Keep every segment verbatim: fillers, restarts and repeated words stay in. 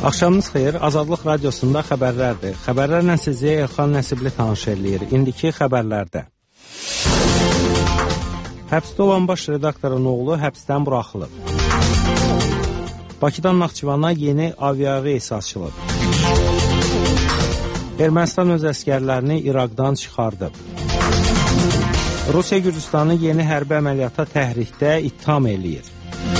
Axşamınız xeyir, Azadlıq Radiosunda xəbərlərdir. Xəbərlərlə sizi Elxan Nəsibli tanış eləyir. İndiki xəbərlərdə. Həbsdə olan baş redaktorun oğlu həbsdən buraxılıb. Bakıdan Naxçıvana yeni aviareys açılıb. Ermənistan öz əskərlərini İraqdan çıxardıb. Rusiya Gürcüstanı yeni hərbi əməliyyata təhrikdə ittiham eləyir.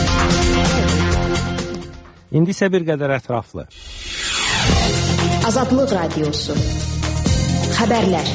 İndi isə bir qədər ətraflı. Azadlıq Radiosu. Xəbərlər.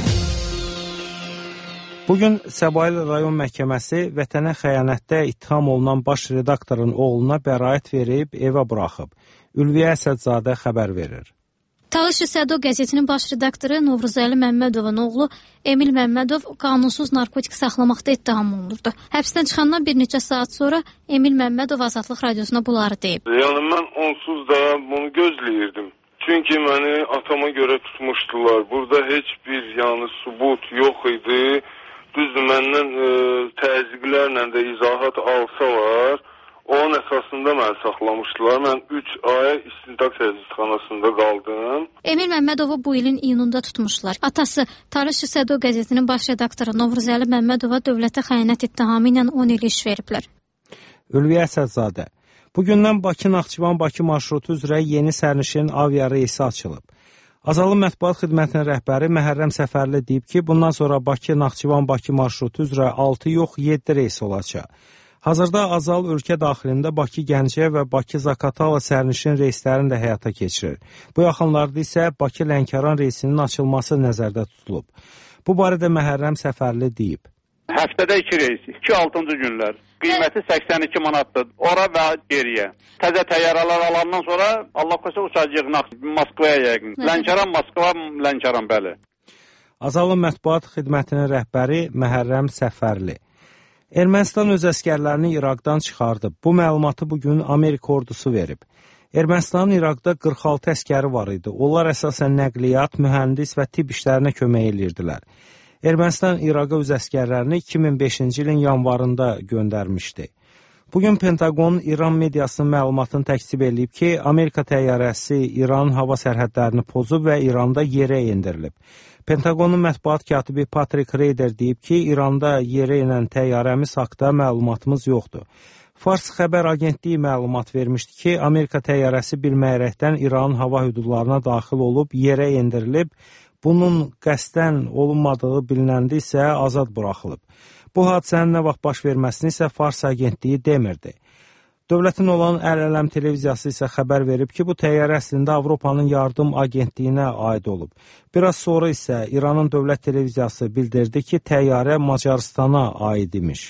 Bugün Səbail rayon məhkəməsi vətənə xəyanətdə ittiham olunan baş redaktorun oğluna bəraət verib evə buraxıb. Ülviyə Əsədzadə xəbər verir. Talış Sədo qəzetinin baş redaktoru Novruzəli Məmmədovun oğlu Emil Məmmədov qanunsuz narkotik saxlamaqda ittiham olunurdu. Həbsdən çıxandan bir neçə saat sonra Emil Məmmədov Azadlıq Radiosuna bunları deyib. Yəni mən onsuz da bunu gözləyirdim. Çünki məni atama görə tutmuşdular. Burada heç bir yəni sübut yox idi. Düzdür, məndən e, təzyiqlərlə də izahat alsalar, onun əsasında məni saxlamışdılar. Mən üç ay istintaq sərhədxanasında qaldım. Emil Məmmədovu bu ilin iyununda tutmuşlar. Atası Talış Sədo qəzetinin baş redaktoru Novruzəli Məmmədova dövlətə xəyanət ittihamı ilə on il iş veriblər. Ülviyə Əsədzadə. Bugündən Bakı-Naxçıvan-Bakı marşrutu üzrə yeni sərnişin aviareysi açılıb. Azalı Mətbuat Xidmətinin rəhbəri Məhərrəm Səfərli deyib ki, bundan sonra Bakı-Naxçıvan-Bakı marşrutu üzrə altı yox yeddi reys olacaq. Hazırda Azal ölkə daxilində Bakı-Gəncə və Bakı-Zakatala sərnişin reyslərini də həyata keçirir. Bu yaxınlarda isə Bakı-Lənkəran reysinin açılması nəzərdə tutulub. Bu barədə Məhərrəm Səfərli deyib. Həftədə iki reys, iki altıncı günlər. Qiyməti səksən iki manatdır. Ora və geriyə. Təzə təyyarələr alandan sonra Allah qoysa uçacağıq Moskvaya yəqin. Lənkəran, Moskva, Lənkəran, bəli. Azalı Mətbuat Xidmətinin rəhbəri Məhərrəm Səfərli. Ermənistan öz əskərlərini İraqdan çıxardıb. Bu məlumatı bugün Amerika ordusu verib. Ermənistanın İraqda qırx altı əskəri var idi. Onlar əsasən nəqliyyat, mühəndis və tibb işlərinə kömək edirdilər. Ermənistan İraqa öz əskərlərini iki min beşinci ilin yanvarında göndərmişdi. Bugün Pentagon İran mediasının məlumatını təkzib edib ki, Amerika təyyarəsi İranın hava sərhədlərini pozub və İranda yerə endirilib. Pentagonun mətbuat katibi Patrick Reyder deyib ki, İranda yerə enən təyyarəmiz haqda məlumatımız yoxdur. Fars xəbər agentliyi məlumat vermişdi ki, Amerika təyyarəsi bilməyərəkdən İranın hava hüdudlarına daxil olub, yerə endirilib. Bunun qəsdən olunmadığı bilinəndə isə azad buraxılıb. Bu hadisənin nə vaxt baş verməsini isə Fars agentliyi demirdi. Dövlətin olan Əl-Ələm televiziyası isə xəbər verib ki, bu təyyarə əslində Avropanın yardım agentliyinə aid olub. Biraz sonra isə İranın dövlət televiziyası bildirdi ki, təyyarə Macaristana aid imiş.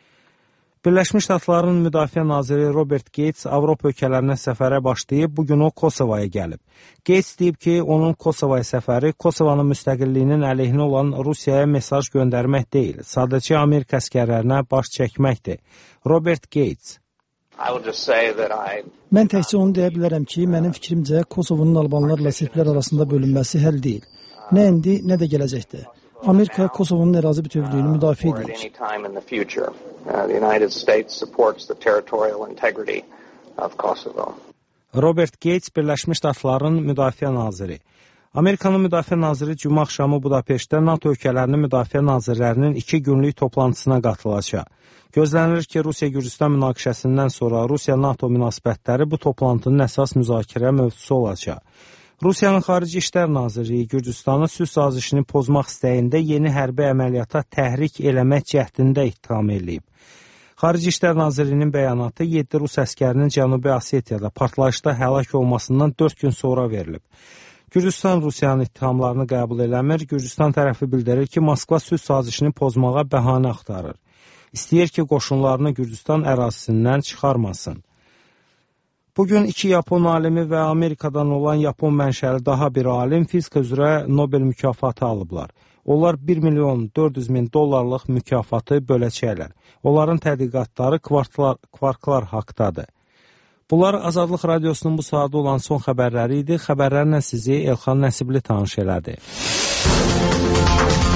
Birləşmiş Ştatların Müdafiə Naziri Robert Gates Avropa ölkələrinə səfərə başlayıb, bugün o Kosovaya gəlib. Gates deyib ki, onun Kosovaya səfəri Kosovanın müstəqilliyinin əleyhinə olan Rusiyaya mesaj göndərmək deyil, sadəcə Amerika əskərlərinə baş çəkməkdir. Robert Gates. Mən təkcə onu deyə bilərəm ki, mənim fikrimcə Kosovonun albanlarla serblər arasında bölünməsi həll deyil. Nə indi, nə də gələcəkdə. Amerika Kosovonun ərazi bütövlüyünü müdafiə edir. Robert Gates, Birləşmiş Ştatların Müdafiə Naziri. Amerikanın Müdafiə Naziri cümə axşamı Budapeştdə NATO ölkələrinin müdafiə nazirlərinin iki günlük toplantısına qatılacaq. Gözlənilir ki, Rusiya-Gürcüstan münaqişəsindən sonra Rusiya-NATO münasibətləri bu toplantının əsas müzakirə mövzusu olacaq. Rusiyanın Xarici İşlər Nazirliyi Gürcüstanı sülh sazişini pozmaq istəyində yeni hərbi əməliyyata təhrik eləmək cəhdində ittiham eləyib. Xarici İşlər Nazirliyinin bəyanatı yeddi Rus əskərinin Cənubi Osetiyada partlayışda həlak olmasından dörd gün sonra verilib. Gürcüstan Rusiyanın ittihamlarını qəbul eləmir. Gürcüstan tərəfi bildirir ki, Moskva sülh sazişini pozmağa bəhanə axtarır. İstəyir ki, qoşunlarını Gürcüstan ərazisindən çıxarmasın. Bugün iki Yapon alimi və Amerikadan olan Yapon mənşəli daha bir alim fizika üzrə Nobel mükafatı alıblar. Onlar bir milyon dörd yüz min dollarlıq mükafatı böləcəklər. Onların tədqiqatları kvarklar, kvarklar haqdadır. Bunlar Azadlıq Radiosunun bu saatda olan son xəbərləri idi. Xəbərlərlə sizi Elxan Nəsibli tanış elədi.